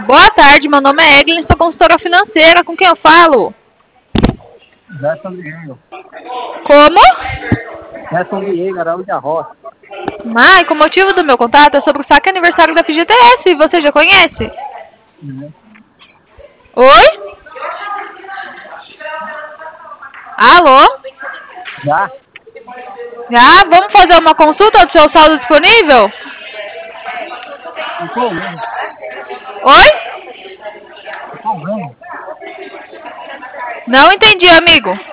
Boa tarde, meu nome é Eglin, sou consultora financeira. Com quem eu falo? Gerson Diego. Como? Gerson Diego, Araújo da Roça. Com o motivo do meu contato é sobre o saque aniversário da FGTS. Você já conhece? Uhum. Oi? Alô? Já? Já? Vamos fazer uma consulta do seu saldo disponível? Não tô ouvindo. Oi? Não tô ouvindo. Não entendi, amigo.